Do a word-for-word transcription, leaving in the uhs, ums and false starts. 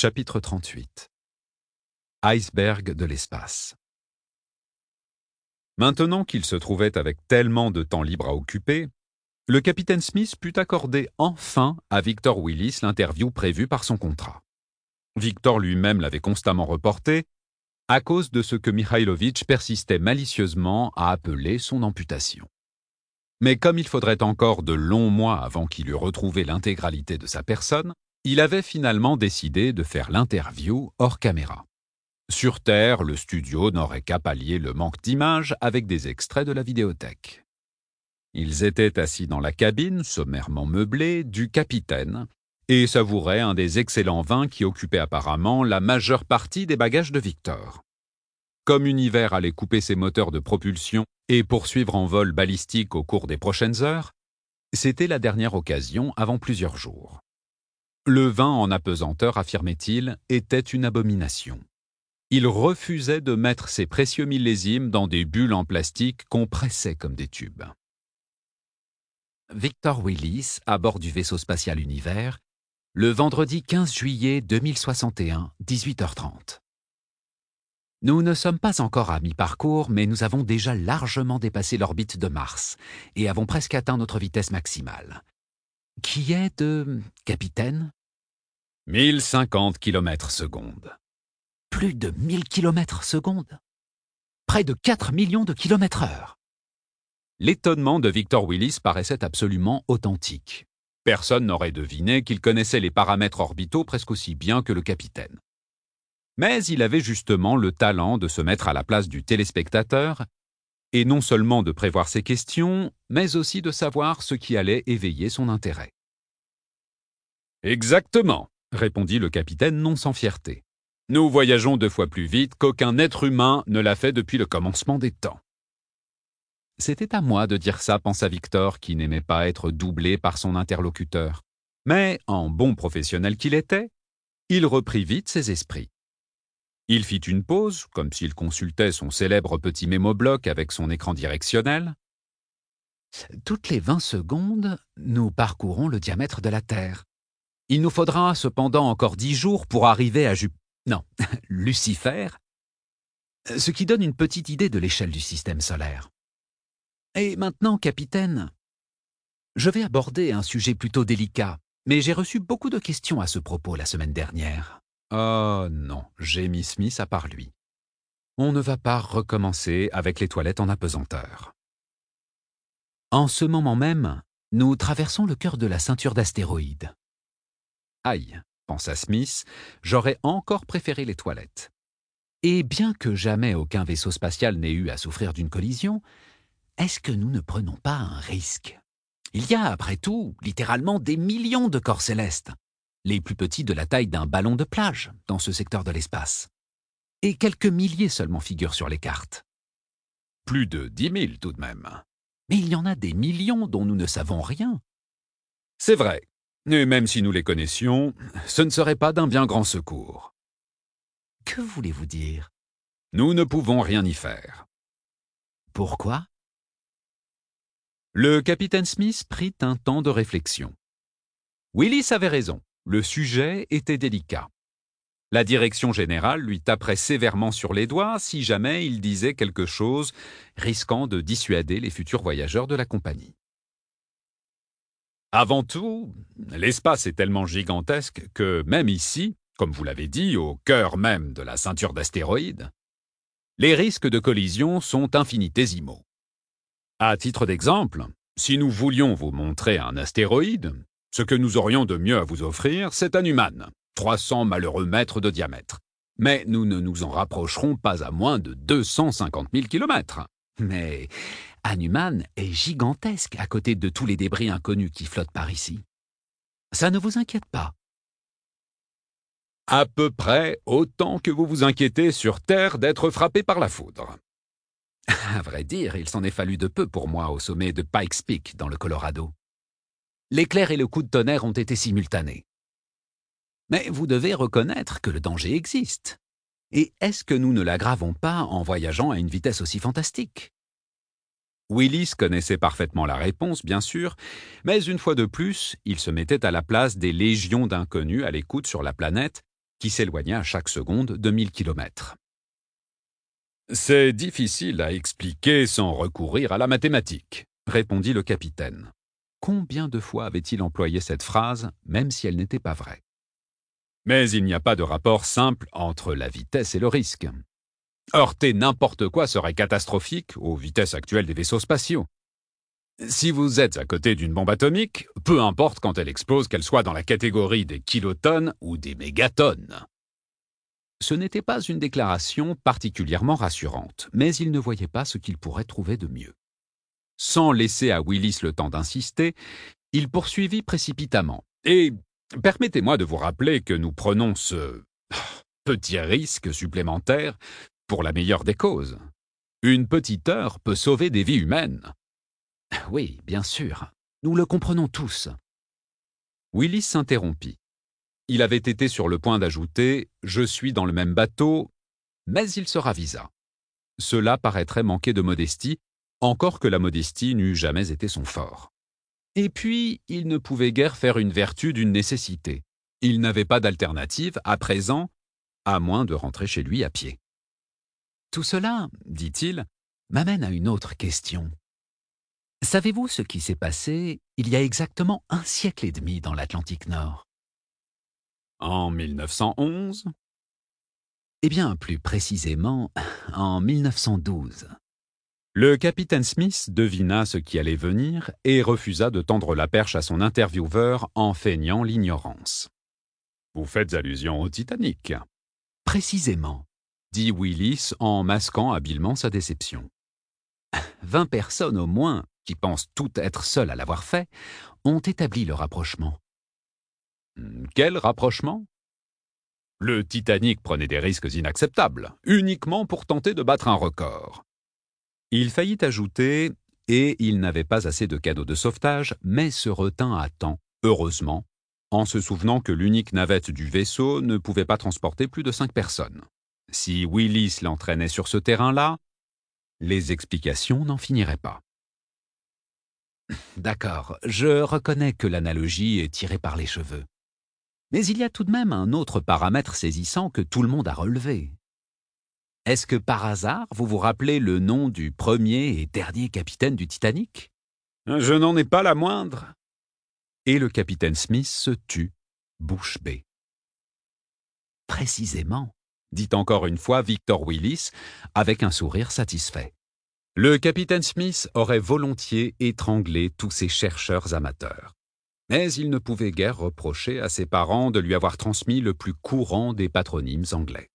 Chapitre trente-huit. Iceberg de l'espace. Maintenant qu'il se trouvait avec tellement de temps libre à occuper, le capitaine Smith put accorder enfin à Victor Willis l'interview prévue par son contrat. Victor lui-même l'avait constamment reporté à cause de ce que Mikhailovitch persistait malicieusement à appeler son amputation. Mais comme il faudrait encore de longs mois avant qu'il eût retrouvé l'intégralité de sa personne, il avait finalement décidé de faire l'interview hors caméra. Sur Terre, le studio n'aurait qu'à pallier le manque d'images avec des extraits de la vidéothèque. Ils étaient assis dans la cabine, sommairement meublée, du capitaine, et savouraient un des excellents vins qui occupait apparemment la majeure partie des bagages de Victor. Comme Univers allait couper ses moteurs de propulsion et poursuivre en vol balistique au cours des prochaines heures, c'était la dernière occasion avant plusieurs jours. Le vin en apesanteur, affirmait-il, était une abomination. Il refusait de mettre ses précieux millésimes dans des bulles en plastique qu'on pressait comme des tubes. Victor Willis, à bord du vaisseau spatial Univers, le vendredi quinze juillet deux mille soixante et un, dix-huit heures trente. Nous ne sommes pas encore à mi-parcours, mais nous avons déjà largement dépassé l'orbite de Mars et avons presque atteint notre vitesse maximale. Qui est de... capitaine? mille cinquante kilomètres secondes. Plus de mille kilomètres secondes. Près de quatre millions de kilomètres heure. L'étonnement de Victor Willis paraissait absolument authentique. Personne n'aurait deviné qu'il connaissait les paramètres orbitaux presque aussi bien que le capitaine. Mais il avait justement le talent de se mettre à la place du téléspectateur, et non seulement de prévoir ses questions, mais aussi de savoir ce qui allait éveiller son intérêt. « Exactement », répondit le capitaine non sans fierté. « Nous voyageons deux fois plus vite qu'aucun être humain ne l'a fait depuis le commencement des temps. » C'était à moi de dire ça, pensa Victor, qui n'aimait pas être doublé par son interlocuteur. Mais, en bon professionnel qu'il était, il reprit vite ses esprits. Il fit une pause, comme s'il consultait son célèbre petit mémobloc avec son écran directionnel. « Toutes les vingt secondes, nous parcourons le diamètre de la Terre. Il nous faudra cependant encore dix jours pour arriver à Jup... non, Lucifer, ce qui donne une petite idée de l'échelle du système solaire. Et maintenant, capitaine, je vais aborder un sujet plutôt délicat, mais j'ai reçu beaucoup de questions à ce propos la semaine dernière. » Oh non, gémit Smith à part lui. On ne va pas recommencer avec les toilettes en apesanteur. En ce moment même, nous traversons le cœur de la ceinture d'astéroïdes. Aïe, pensa Smith, j'aurais encore préféré les toilettes. Et bien que jamais aucun vaisseau spatial n'ait eu à souffrir d'une collision, est-ce que nous ne prenons pas un risque? Il y a, après tout, littéralement des millions de corps célestes, les plus petits de la taille d'un ballon de plage dans ce secteur de l'espace. Et quelques milliers seulement figurent sur les cartes. Plus de dix mille tout de même. Mais il y en a des millions dont nous ne savons rien. C'est vrai, et même si nous les connaissions, ce ne serait pas d'un bien grand secours. Que voulez-vous dire? Nous ne pouvons rien y faire. Pourquoi? Le capitaine Smith prit un temps de réflexion. Willis avait raison. Le sujet était délicat. La direction générale lui taperait sévèrement sur les doigts si jamais il disait quelque chose risquant de dissuader les futurs voyageurs de la compagnie. Avant tout, l'espace est tellement gigantesque que même ici, comme vous l'avez dit, au cœur même de la ceinture d'astéroïdes, les risques de collision sont infinitésimaux. À titre d'exemple, si nous voulions vous montrer un astéroïde, ce que nous aurions de mieux à vous offrir, c'est Hanuman, trois cents malheureux mètres de diamètre. Mais nous ne nous en rapprocherons pas à moins de deux cent cinquante mille kilomètres. Mais Hanuman est gigantesque à côté de tous les débris inconnus qui flottent par ici. Ça ne vous inquiète pas? À peu près autant que vous vous inquiétez sur Terre d'être frappé par la foudre. À vrai dire, il s'en est fallu de peu pour moi au sommet de Pikes Peak dans le Colorado. L'éclair et le coup de tonnerre ont été simultanés. Mais vous devez reconnaître que le danger existe. Et est-ce que nous ne l'aggravons pas en voyageant à une vitesse aussi fantastique? Willis connaissait parfaitement la réponse, bien sûr, mais une fois de plus, il se mettait à la place des légions d'inconnus à l'écoute sur la planète qui s'éloignait à chaque seconde de mille kilomètres. C'est difficile à expliquer sans recourir à la mathématique, répondit le capitaine. Combien de fois avait-il employé cette phrase, même si elle n'était pas vraie? Mais il n'y a pas de rapport simple entre la vitesse et le risque. Heurter n'importe quoi serait catastrophique aux vitesses actuelles des vaisseaux spatiaux. Si vous êtes à côté d'une bombe atomique, peu importe quand elle explose, qu'elle soit dans la catégorie des kilotonnes ou des mégatonnes. Ce n'était pas une déclaration particulièrement rassurante, mais il ne voyait pas ce qu'il pourrait trouver de mieux. Sans laisser à Willis le temps d'insister, il poursuivit précipitamment. Et permettez-moi de vous rappeler que nous prenons ce petit risque supplémentaire pour la meilleure des causes. Une petite heure peut sauver des vies humaines. Oui, bien sûr, nous le comprenons tous. Willis s'interrompit. Il avait été sur le point d'ajouter « Je suis dans le même bateau », mais il se ravisa. Cela paraîtrait manquer de modestie, encore que la modestie n'eût jamais été son fort. Et puis, il ne pouvait guère faire une vertu d'une nécessité. Il n'avait pas d'alternative, à présent, à moins de rentrer chez lui à pied. Tout cela, dit-il, m'amène à une autre question. Savez-vous ce qui s'est passé il y a exactement un siècle et demi dans l'Atlantique Nord? En mille neuf cent onze? Eh bien, plus précisément, en mille neuf cent douze. Le capitaine Smith devina ce qui allait venir et refusa de tendre la perche à son intervieweur en feignant l'ignorance. « Vous faites allusion au Titanic ?» « Précisément, » dit Willis en masquant habilement sa déception. Vingt personnes au moins, qui pensent toutes être seules à l'avoir fait, ont établi le rapprochement. Quel rapprochement? Le Titanic prenait des risques inacceptables, uniquement pour tenter de battre un record. Il faillit ajouter, et il n'avait pas assez de cadeaux de sauvetage, mais se retint à temps, heureusement, en se souvenant que l'unique navette du vaisseau ne pouvait pas transporter plus de cinq personnes. Si Willis l'entraînait sur ce terrain-là, les explications n'en finiraient pas. D'accord, je reconnais que l'analogie est tirée par les cheveux. Mais il y a tout de même un autre paramètre saisissant que tout le monde a relevé. Est-ce que par hasard, vous vous rappelez le nom du premier et dernier capitaine du Titanic? Je n'en ai pas la moindre. Et le capitaine Smith se tut, bouche bée. Précisément, dit encore une fois Victor Willis, avec un sourire satisfait. Le capitaine Smith aurait volontiers étranglé tous ces chercheurs amateurs. Mais il ne pouvait guère reprocher à ses parents de lui avoir transmis le plus courant des patronymes anglais.